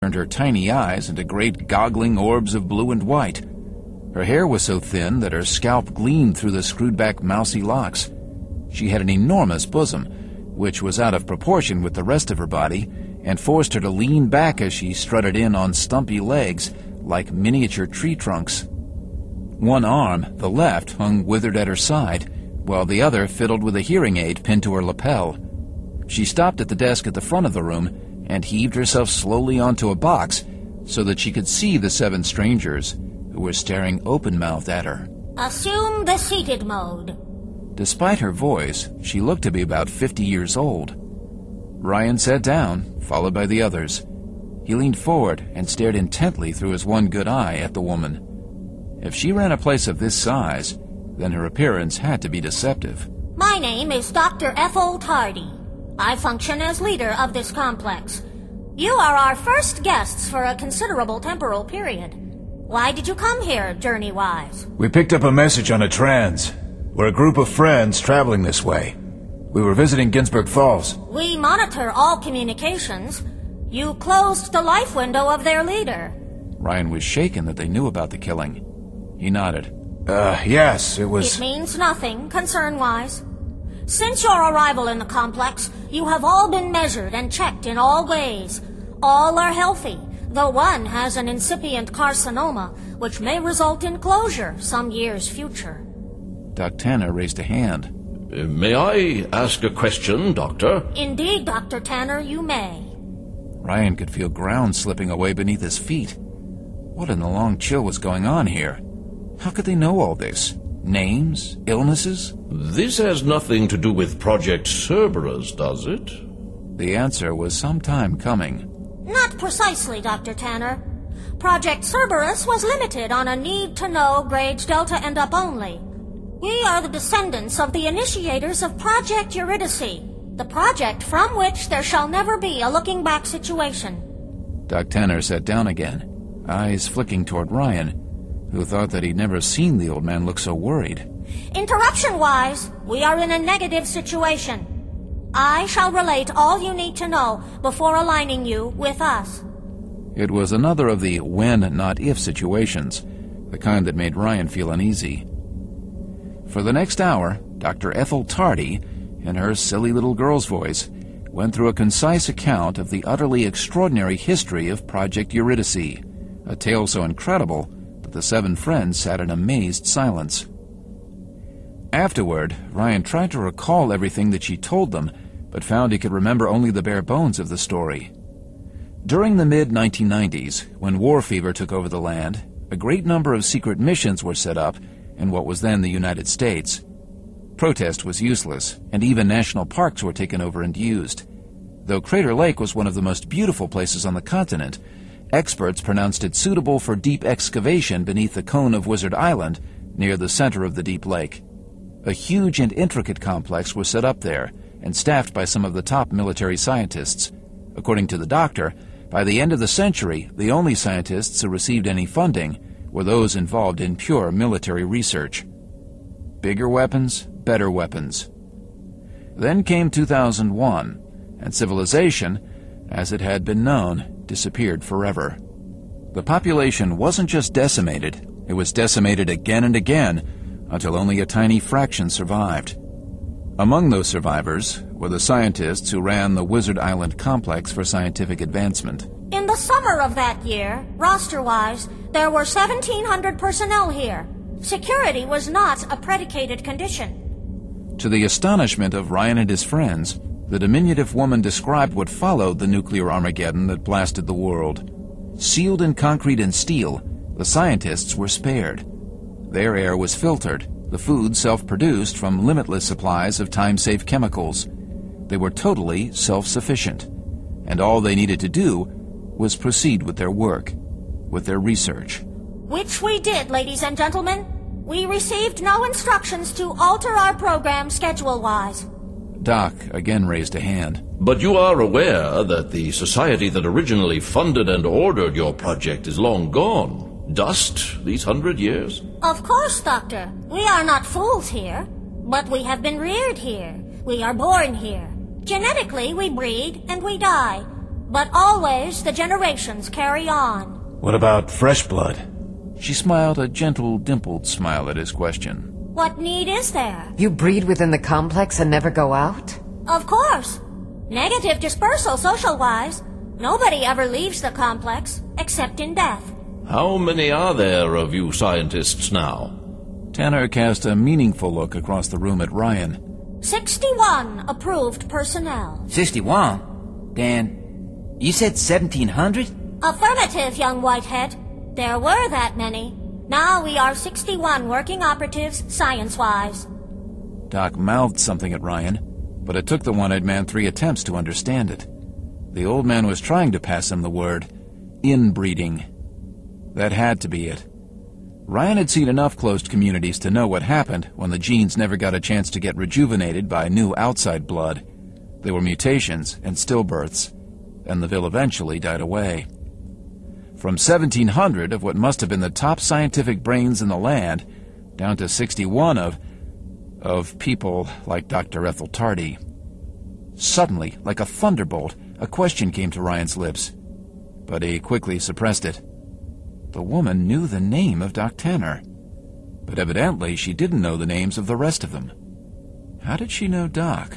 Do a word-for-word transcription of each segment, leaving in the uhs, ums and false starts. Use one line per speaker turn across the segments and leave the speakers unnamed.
turned her tiny eyes into great goggling orbs of blue and white. Her hair was so thin that her scalp gleamed through the screwed-back mousy locks. She had an enormous bosom, which was out of proportion with the rest of her body, and forced her to lean back as she strutted in on stumpy legs like miniature tree trunks. One arm, the left, hung withered at her side, while the other fiddled with a hearing aid pinned to her lapel. She stopped at the desk at the front of the room and heaved herself slowly onto a box so that she could see the seven strangers, who were staring open-mouthed at her.
Assume the seated mode.
Despite her voice, she looked to be about fifty years old. Ryan sat down, followed by the others. He leaned forward and stared intently through his one good eye at the woman. If she ran a place of this size, then her appearance had to be deceptive.
My name is Doctor Ethel Tardy. I function as leader of this complex. You are our first guests for a considerable temporal period. Why did you come here, journey-wise?
We picked up a message on a trans. We're a group of friends traveling this way. We were visiting Ginsburg Falls.
We monitor all communications. You closed the life window of their leader.
Ryan was shaken that they knew about the killing. He nodded.
Uh, yes, it was...
It means nothing, concern-wise. Since your arrival in the complex, you have all been measured and checked in all ways. All are healthy, though one has an incipient carcinoma, which may result in closure some years future.
Doc Tanner raised a hand.
Uh, may I ask a question, Doctor?
Indeed, Doctor Tanner, you may.
Ryan could feel ground slipping away beneath his feet. What in the long chill was going on here? How could they know all this? Names? Illnesses?
This has nothing to do with Project Cerberus, does it?
The answer was some time coming.
Not precisely, Doctor Tanner. Project Cerberus was limited on a need-to-know grades Delta and up only. We are the descendants of the initiators of Project Eurydice, the project from which there shall never be a looking-back situation.
Doc Tanner sat down again, eyes flicking toward Ryan, who thought that he'd never seen the old man look so worried.
Interruption-wise, we are in a negative situation. I shall relate all you need to know before aligning you with us.
It was another of the when, not if situations, the kind that made Ryan feel uneasy. For the next hour, Doctor Ethel Tardy, in her silly little girl's voice, went through a concise account of the utterly extraordinary history of Project Eurydice, a tale so incredible that the seven friends sat in amazed silence. Afterward, Ryan tried to recall everything that she told them, but found he could remember only the bare bones of the story. During the mid nineteen nineties, when war fever took over the land, a great number of secret missions were set up in what was then the United States. Protest was useless, and even national parks were taken over and used. Though Crater Lake was one of the most beautiful places on the continent, experts pronounced it suitable for deep excavation beneath the cone of Wizard Island, near the center of the deep lake. A huge and intricate complex was set up there, and staffed by some of the top military scientists. According to the doctor, by the end of the century, the only scientists who received any funding were those involved in pure military research. Bigger weapons, better weapons. Then came two thousand one, and civilization, as it had been known, disappeared forever. The population wasn't just decimated, it was decimated again and again, until only a tiny fraction survived. Among those survivors were the scientists who ran the Wizard Island complex for scientific advancement.
In the summer of that year, roster-wise, there were seventeen hundred personnel here. Security was not a predicated condition.
To the astonishment of Ryan and his friends, the diminutive woman described what followed the nuclear Armageddon that blasted the world. Sealed in concrete and steel, the scientists were spared. Their air was filtered, the food self-produced from limitless supplies of time-safe chemicals. They were totally self-sufficient, and all they needed to do was proceed with their work, with their research.
Which we did, ladies and gentlemen. We received no instructions to alter our program schedule-wise.
Doc again raised a hand.
But you are aware that the society that originally funded and ordered your project is long gone. Dust these hundred years?
Of course, Doctor. We are not fools here. But we have been reared here. We are born here. Genetically, we breed and we die. But always the generations carry on.
What about fresh blood?
She smiled a gentle, dimpled smile at his question.
What need is there?
You breed within the complex and never go out?
Of course. Negative dispersal social-wise. Nobody ever leaves the complex, except in death.
How many are there of you scientists now?
Tanner cast a meaningful look across the room at Ryan.
Sixty-one approved personnel.
Sixty-one? Dan, you said seventeen hundred?
Affirmative, young Whitehead. There were that many. Now we are sixty-one working operatives, science-wise.
Doc mouthed something at Ryan, but it took the one-eyed man three attempts to understand it. The old man was trying to pass him the word inbreeding. That had to be it. Ryan had seen enough closed communities to know what happened when the genes never got a chance to get rejuvenated by new outside blood. There were mutations and stillbirths, and the Ville eventually died away. From seventeen hundred of what must have been the top scientific brains in the land, down to sixty-one of... of people like Doctor Ethel Tardy. Suddenly, like a thunderbolt, a question came to Ryan's lips, but he quickly suppressed it. The woman knew the name of Doc Tanner, but evidently she didn't know the names of the rest of them. How did she know Doc?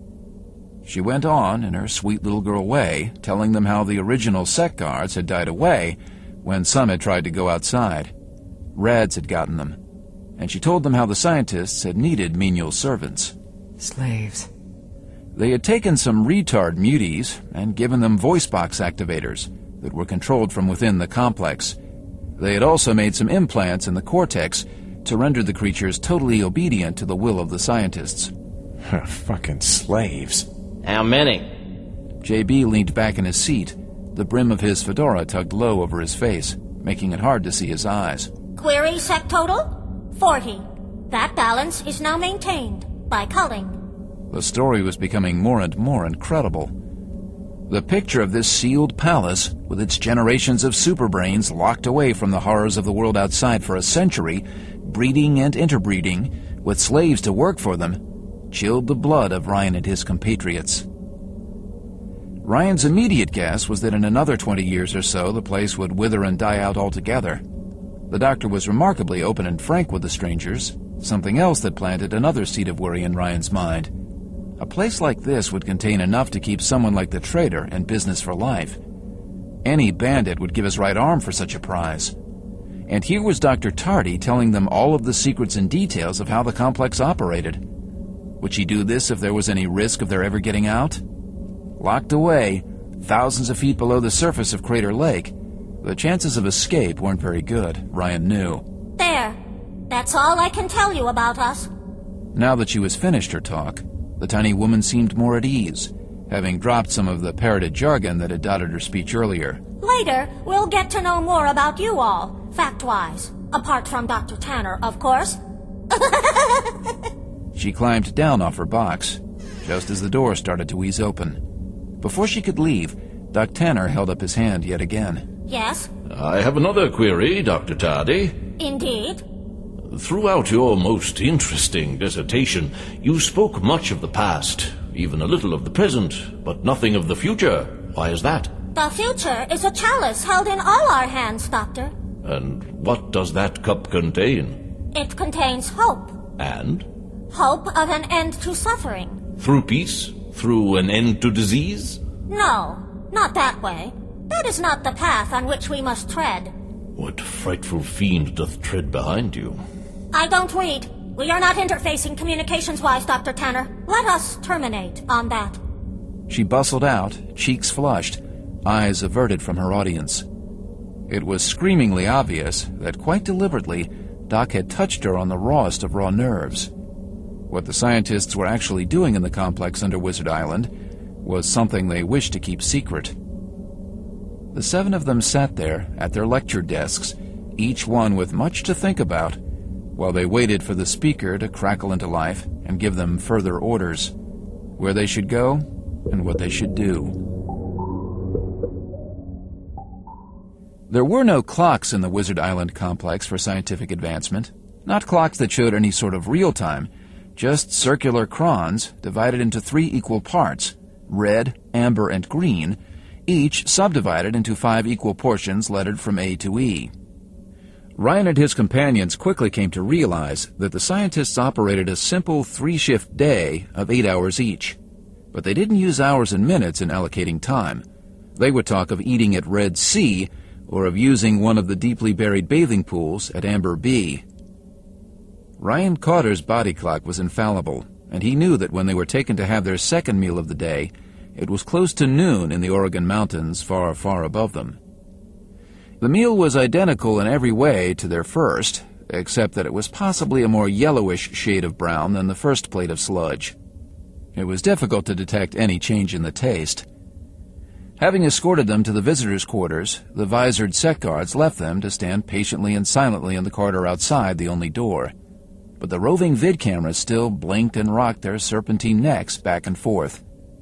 She went on in her sweet little girl way, telling them how the original sect guards had died away when some had tried to go outside. Rads had gotten them, and she told them how the scientists had needed menial servants.
Slaves.
They had taken some retard muties and given them voice box activators that were controlled from within the complex. They had also made some implants in the cortex to render the creatures totally obedient to the will of the scientists.
Fucking slaves.
How many?
J B leaned back in his seat. The brim of his fedora tugged low over his face, making it hard to see his eyes.
Query sect total? Forty. That balance is now maintained by culling.
The story was becoming more and more incredible. The picture of this sealed palace, with its generations of superbrains locked away from the horrors of the world outside for a century, breeding and interbreeding, with slaves to work for them, chilled the blood of Ryan and his compatriots. Ryan's immediate guess was that in another twenty years or so the place would wither and die out altogether. The doctor was remarkably open and frank with the strangers, something else that planted another seed of worry in Ryan's mind. A place like this would contain enough to keep someone like the trader in business for life. Any bandit would give his right arm for such a prize. And here was Doctor Tardy telling them all of the secrets and details of how the complex operated. Would she do this if there was any risk of their ever getting out? Locked away, thousands of feet below the surface of Crater Lake, the chances of escape weren't very good, Ryan knew.
There. That's all I can tell you about us.
Now that she was finished her talk, the tiny woman seemed more at ease, having dropped some of the parroted jargon that had dotted her speech earlier.
Later, we'll get to know more about you all, fact-wise. Apart from Doctor Tanner, of course.
She climbed down off her box, just as the door started to ease open. Before she could leave, Doc Tanner held up his hand yet again.
Yes?
I have another query, Doctor Tardy.
Indeed.
Throughout your most interesting dissertation, you spoke much of the past, even a little of the present, but nothing of the future. Why is that?
The future is a chalice held in all our hands, Doctor.
And what does that cup contain?
It contains hope.
And?
Hope of an end to suffering.
Through peace? Through an end to disease?
No, not that way. That is not the path on which we must tread.
What frightful fiend doth tread behind you?
I don't read. We are not interfacing communications-wise, Doctor Tanner. Let us terminate on that.
She bustled out, cheeks flushed, eyes averted from her audience. It was screamingly obvious that quite deliberately, Doc had touched her on the rawest of raw nerves. What the scientists were actually doing in the complex under Wizard Island was something they wished to keep secret. The seven of them sat there at their lecture desks, each one with much to think about, while they waited for the speaker to crackle into life and give them further orders, where they should go and what they should do. There were no clocks in the Wizard Island complex for scientific advancement, not clocks that showed any sort of real time, just circular crons divided into three equal parts, red, amber, and green, each subdivided into five equal portions lettered from A to E. Ryan and his companions quickly came to realize that the scientists operated a simple three-shift day of eight hours each. But they didn't use hours and minutes in allocating time. They would talk of eating at Red C or of using one of the deeply buried bathing pools at Amber B. Ryan Carter's body clock was infallible, and he knew that when they were taken to have their second meal of the day, it was close to noon in the Oregon mountains far, far above them. The meal was identical in every way to their first, except that it was possibly a more yellowish shade of brown than the first plate of sludge. It was difficult to detect any change in the taste. Having escorted them to the visitors' quarters, the visored set guards left them to stand patiently and silently in the corridor outside the only door. But the roving vid cameras still blinked and rocked their serpentine necks back and forth.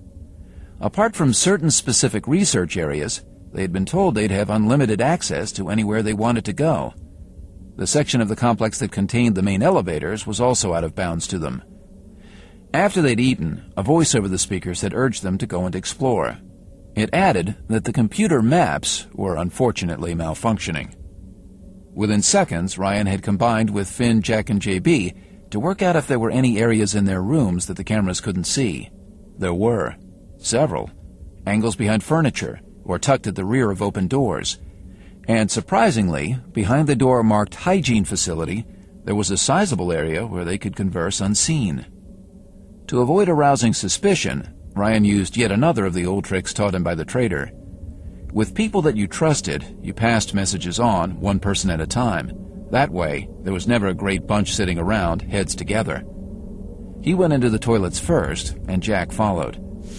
Apart from certain specific research areas, they had been told they'd have unlimited access to anywhere they wanted to go. The section of the complex that contained the main elevators was also out of bounds to them. After they'd eaten, a voice over the speakers had urged them to go and explore. It added that the computer maps were unfortunately malfunctioning. Within seconds, Ryan had combined with Finn, Jack, and J B to work out if there were any areas in their rooms that the cameras couldn't see. There were. Several. Angles behind furniture, or tucked at the rear of open doors. And surprisingly, behind the door marked hygiene facility, there was a sizable area where they could converse unseen. To avoid arousing suspicion, Ryan used yet another of the old tricks taught him by the traitor. With people that you trusted, you passed messages on, one person at a time. That way, there was never a great bunch sitting around, heads together. He went into the toilets first, and Jack followed.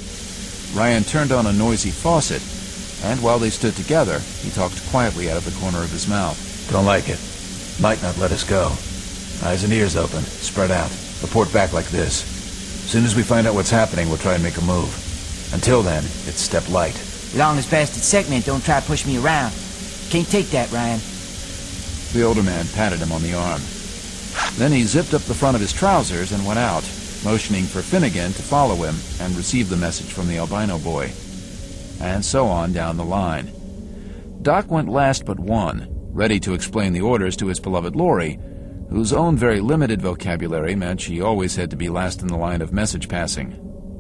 Ryan turned on a noisy faucet, and while they stood together, he talked quietly out of the corner of his mouth.
Don't like it. Might not let us go. Eyes and ears open, spread out. Report back like this. As soon as we find out what's happening, we'll try and make a move. Until then, it's step light.
Long as bastard segment don't try to push me around. Can't take that, Ryan.
The older man patted him on the arm. Then he zipped up the front of his trousers and went out, motioning for Finnegan to follow him and receive the message from the albino boy. And so on down the line. Doc went last but one, ready to explain the orders to his beloved Lori, whose own very limited vocabulary meant she always had to be last in the line of message passing.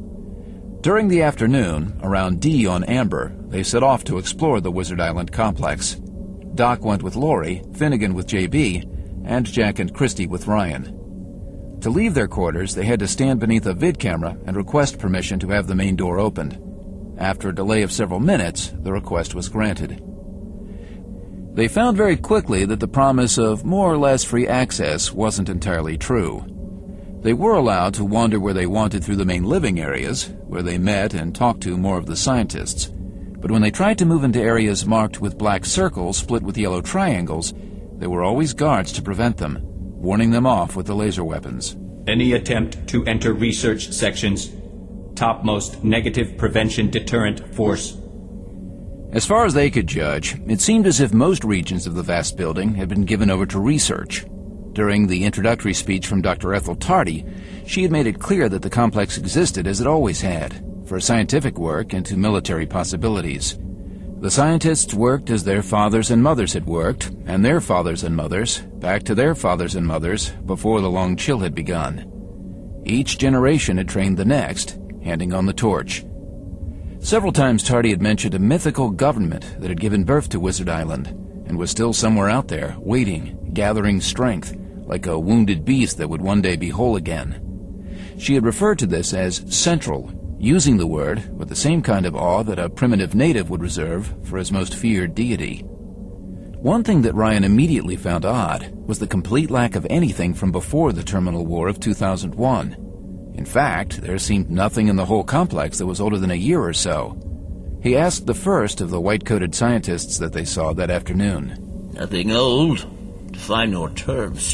During the afternoon, around D on Amber, they set off to explore the Wizard Island complex. Doc went with Lori, Finnegan with J B, and Jack and Christy with Ryan. To leave their quarters, they had to stand beneath a vid camera and request permission to have the main door opened. After a delay of several minutes, the request was granted. They found very quickly that the promise of more or less free access wasn't entirely true. They were allowed to wander where they wanted through the main living areas, where they met and talked to more of the scientists. But when they tried to move into areas marked with black circles split with yellow triangles, there were always guards to prevent them, warning them off with the laser weapons.
Any attempt to enter research sections, topmost negative prevention deterrent force.
As far as they could judge, it seemed as if most regions of the vast building had been given over to research. During the introductory speech from Doctor Ethel Tardy, she had made it clear that the complex existed as it always had, for scientific work and to military possibilities. The scientists worked as their fathers and mothers had worked, and their fathers and mothers, back to their fathers and mothers, before the long chill had begun. Each generation had trained the next, handing on the torch. Several times Tardy had mentioned a mythical government that had given birth to Wizard Island, and was still somewhere out there, waiting, gathering strength, like a wounded beast that would one day be whole again. She had referred to this as Central, using the word with the same kind of awe that a primitive native would reserve for his most feared deity. One thing that Ryan immediately found odd was the complete lack of anything from before the Terminal War of two thousand one. In fact, there seemed nothing in the whole complex that was older than a year or so. He asked the first of the white-coated scientists that they saw that afternoon.
Nothing old. Define your terms.